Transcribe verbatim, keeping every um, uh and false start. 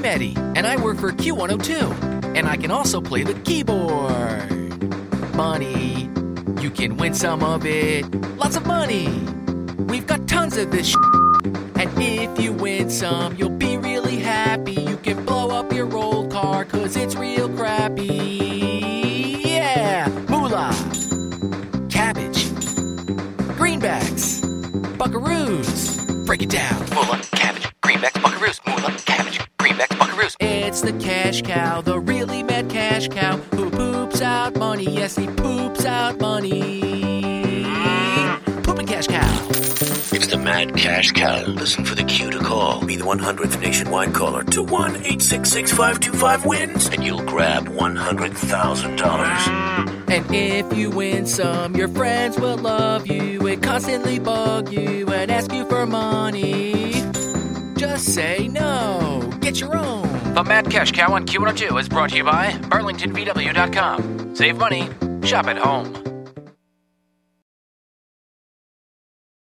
I'm Eddie, and I work for Q one oh two, and I can also play the keyboard. Money, you can win some of it. Lots of money. We've got tons of this shit. And if you win some, you'll be really happy. You can blow up your old car, cause it's real crappy. Yeah! Moolah! Cabbage. Greenbacks. Buckaroos. Break it down. Moolah, cabbage, greenbacks, buckaroos. Moolah, cabbage, greenbacks, buckaroos. It's the cash cow, the really mad cash cow, who poops out money. Yes, he poops out money. Pooping cash cow. It's the Mad Cash Cow. Listen for the cue to call. Be the one hundredth nationwide caller to one eight six six five two five wins, and you'll grab one hundred thousand dollars. And if you win some, your friends will love you and constantly bug you and ask you for money. Just say no. Get your own. The Mad Cash Cow on Q one oh two is brought to you by Burlington V W dot com. Save money, shop at home.